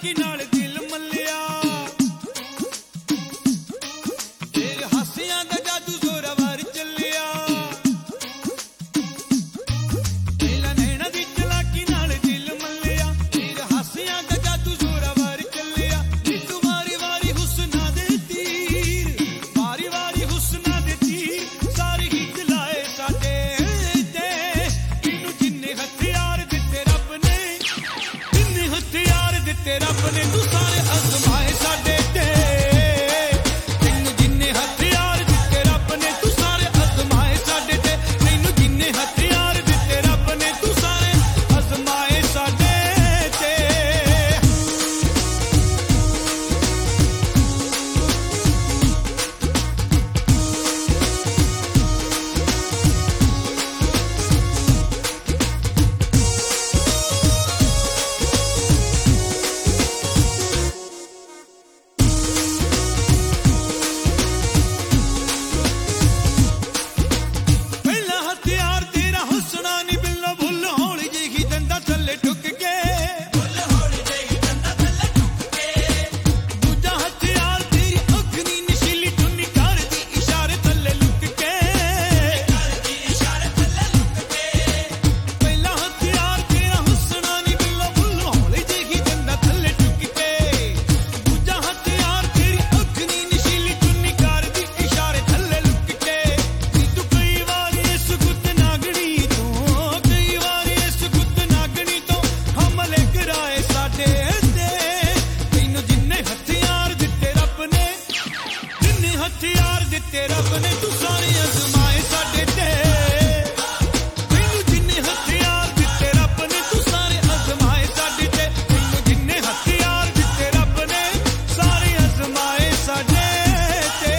ਚਲਾਕੀ ਨਾਲ ਦਿਲ ਮੱਲਿਆ ਤੇਰੇ ਹਾਸਿਆਂ ਦਾ ਜਾਦੂ ਜ਼ੋਰਾਵਰ ਚੱਲਿਆ ਤੇਰਾ ਨੈਣਾ ਦੀ ਚਲਾਕੀ ਨਾਲ ਦਿਲ ਮੱਲਿਆ ਤੇਰੇ ਹਾਸਿਆਂ ਦਾ ਜਾਦੂ ਜ਼ੋਰਾਵਰ ਚੱਲਿਆ ਨੀ ਤੂੰ ਵਾਰੀ ਵਾਰੀ ਹੁਸਨਾ ਦੇ ਤੀਰ ਵਾਰੀ ਵਾਰੀ ਹੁਸਨਾ ਦੇ ਤੀਰ ਸਾਰੀ ਹੀ ਚਲਾਏ ਸਾਡੇ ਤੇ ਇਹਨੂੰ ਜਿੰਨੇ ਹਥਿਆਰ ਦਿੱਤੇ ਰੱਬ ਨੇ ਜਿੰਨੇ ਹਥਿਆਰ ਦਿੱਤੇ ਰੱਬ ਨੇ ਤੂੰ ਸਾਰੇ ਅਜ਼ਮਾਏ ਸਾਡੇ ਤੇ ਤੈਨੂੰ ਜਿੰਨੇ ਹਥਿਆਰ ਦਿੱਤੇ ਰੱਬ ਨੇ ਤੂੰ ਸਾਰੇ ਅਜ਼ਮਾਏ ਸਾਡੇ ਤੇ ਤੈਨੂੰ ਜਿੰਨੇ ਹਥਿਆਰ ਦਿੱਤੇ ਰੱਬ ਨੇ ਤੂੰ ਸਾਰੇ ਅਜ਼ਮਾਏ ਸਾਡੇ ਤੇ ਪਹਿਲਾ ਹਥਿਆਰ ਤੇਰਾ ਹੁਸਨਾ ਨੀ ਬਿੱਲੋ ਭੁੱਲ ਹੌਲੀ ਜਿਹੀ ਦੰਦਾਂ ਥੱਲੇ ਟੁੱਕ ਕੇ ਦੂਜਾ ਹਥਿਆਰ ਤੇਰੀ ਅੱਖ ਨੀ ਨਸ਼ੀਲੀ ਚੁੰਨੀ ਕਰਦੀ ਇਸ਼ਾਰੇ ਥੱਲੇ ਲੁੱਕ ਕੇ ਪਹਿਲਾ ਹਥਿਆਰ ਤੇਰਾ ਹੁਸਨਾ ਨੀ ਬਿੱਲੋ ਭੁੱਲ ਹੌਲੀ ਜਿਹੀ ਦੰਦਾਂ ਥੱਲੇ ਟੁੱਕ ਕੇ ਦੂਜਾ ਹਥਿਆਰ ਤੇਰੀ ਅੱਖ ਨੀ ਨਸ਼ੀਲੀ ਚੁੰਨੀ ਕਰਦੀ ਇਸ਼ਾਰੇ ਥੱਲੇ ਲੁੱਕ ਕੇ ਨੀ ਤੂੰ ਕਈ ਵਾਰੀ ਇਸ ਗੁੱਤ ਨਾਗਣੀ ਤੋਂ ਕਈ ਵਾਰੀ ਇਸ ਗੁੱਤ ਨਾਗਣੀ ਤੋਂ ਹਮਲੇ ਕਰਾਏ ਸਾਡੇ ਤੇ ਤੈਨੂੰ ਜਿੰਨੇ ਹਥਿਆਰ ਦਿੱਤੇ ਰੱਬ ਨੇ ਜਿੰਨੇ ਹਥਿਆਰ ਦਿੱਤੇ ਰੱਬ ਨੇ ਤੂੰ ਸਾਰੇ ਅਜ਼ਮਾਏ ਸਾਡੇ ਤੇ ਤੈਨੂੰ ਜਿੰਨੇ ਹਥਿਆਰ ਦਿੱਤੇ ਰੱਬ ਨੇ ਤੂੰ ਸਾਰੇ ਅਜ਼ਮਾਏ ਸਾਡੇ ਤੇ ਤੈਨੂੰ ਜਿੰਨੇ ਹਥਿਆਰ ਦਿੱਤੇ ਰੱਬ ਨੇ ਸਾਰੇ ਅਜ਼ਮਾਏ ਸਾਡੇ ਤੇ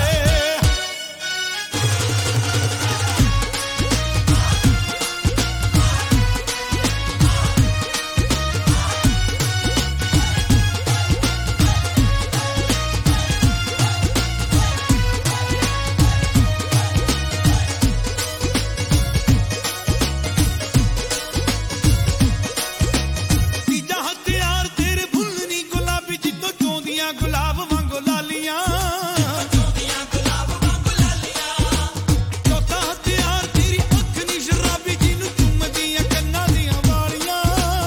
ਤੀਜਾ ਹਥਿਆਰ ਤੇਰੇ ਫੁੱਲ ਨੀ ਗੁਲਾਬੀ ਜਿੱਦੋਂ ਚੋਂਦੀਆਂ ਗੁਲਾਬ ਵਾਂਗੂ ਲਾਲੀਆਂ ਚੌਥਾ ਹਥਿਆਰ ਤੇਰੀ ਅੱਖ ਨੀ ਸ਼ਰਾਬੀ ਜਿਹਨੂੰ ਚੁੰਮਦੀਆਂ ਕੰਨਾਂ ਦੀਆਂ ਵਾਲੀਆਂ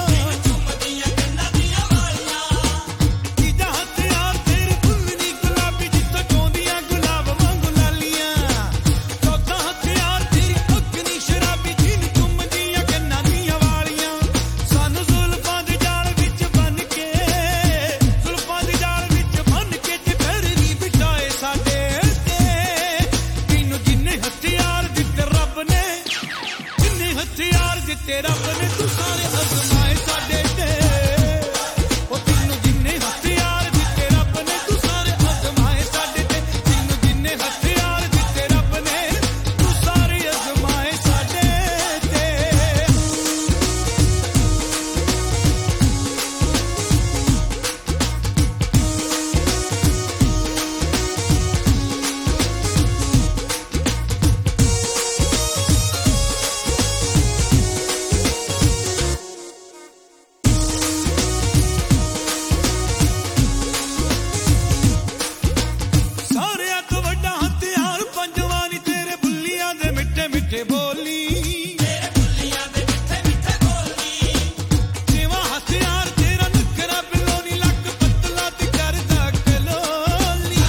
ਤੀਜਾ ਹਥਿਆਰ ਤੇਰੇ ਫੁੱਲ ਨੀ ਗੁਲਾਬੀ ਜਿੱਦੋਂ ਚੋਂਦੀਆਂ ਗੁਲਾਬ ਵਾਂਗੂ ਲਾਲੀਆਂ ਚੌਥਾ ਹਥਿਆਰ ਤੇਰੀ ਅੱਖ ਨੀ ਸ਼ਰਾਬੀ ਜਿਹਨੂੰ ਚੁੰਮਦੀਆਂ ਕੰਨਾਂ ਦੀਆਂ ਵਾਲੀਆਂ ਸਾਨੂੰ ਜ਼ੁਲਫਾਂ ਦੇ ਜਾਲ ਵਿੱਚ ਬੰਨ ਕੇ ਜ਼ੁਲਫਾਂ ਦੇ ਜਾਲ ਵਿੱਚ ਬੰਨ ਕੇ ਤੇ ਫਿਰ ਨਹੀਂ ਬਿਠਾਏ ਸਾਡੇ ਤੇ ਤੈਨੂੰ ਜਿੰਨੇ ਹਥਿਆਰ ਦਿੱਤੇ ਰੱਬ ਨੇ ਜਿੰਨੇ ਹਥਿਆਰ ਦਿੱਤੇ ਰੱਬ ਨੇ ਤੂੰ ਸਾਰੇ ਅਜ਼ਮਾਏ ਸਾਡੇ ਤੇ ਉਹ ਤੈਨੂੰ ਜਿੰਨੇ ਹਥਿਆਰ ਦਿੱਤੇ ਰੱਬ ਨੇ ਤੂੰ ਸਾਰੇ ਅਜ਼ਮਾਏ ਸਾਡੇ ਤੇ ਤੈਨੂੰ ਜਿੰਨੇ ਹਥਿਆਰ ਦਿੱਤੇ ਰੱਬ ਨੇ ਤੂੰ ਸਾਰੇ ਅਜ਼ਮਾਏ ਸਾਡੇ ਤੇ ਸਾਰਿਆਂ ਤੋਂ ਵੱਡਾ ਹਥਿਆਰ ਪੰਜਵਾਂ ਨੀ ਤੇਰੇ ਬੁੱਲੀਆਂ ਦੇ ਮਿੱਠੇ ਮਿੱਠੇ ਬੋਲੀ ਛੇਵਾਂ ਹਥਿਆਰ ਤੇਰਾ ਨਖਰਾ ਬਿੱਲੋ ਨੀ ਲੱਕ ਪਤਲਾ ਤੇ ਕਰਦਾ ਕਲੋਲੀ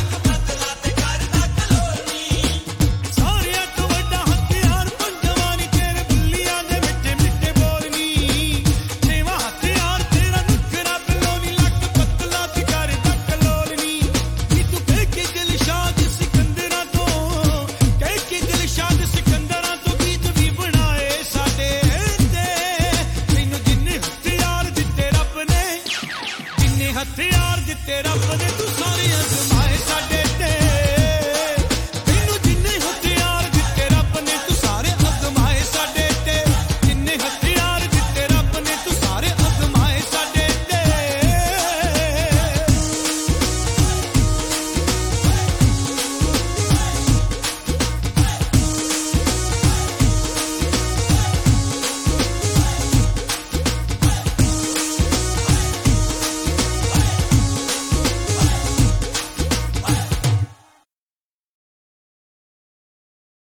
ਸਾਰਿਆਂ ਤੋਂ ਵੱਡਾ ਹਥਿਆਰ ਪੰਜਵਾਂ ਨੀ ਤੇਰੇ ਬੁੱਲੀਆਂ ਦੇ ਮਿੱਠੇ ਮਿੱਠੇ ਬੋਲਨੀ ਛੇਵਾਂ ਹਥਿਆਰ ਤੇਰਾ ਨਖਰਾ ਬਿੱਲੋ ਨੀ ਲੱਕ ਪਤਲਾ ਤੇ ਕਰਦਾ ਕਲੋਲੀ ਨੀ ਤੂੰ ਕਹਿ ਕੇ ਦਿਲਸ਼ਾਦ ਸਿਕੰਦਰਾਂ ਤੋਂ ਕਹਿ ਕੇ ਦਿਲਸ਼ਾਦ ਸਿਕੰਦਰਾਂ ਤੋਂ ਗੀਤ ਵੀ ਬਣਾਏ ਸਾਡੇ ਤੇ ਤੈਨੂੰ ਜਿੰਨੇ ਹਥਿਆਰ ਦਿੱਤੇ ਰੱਬ ਨੇ ਜਿੰਨੇ ਹਥਿਆਰ ਦਿੱਤੇ ਰੱਬ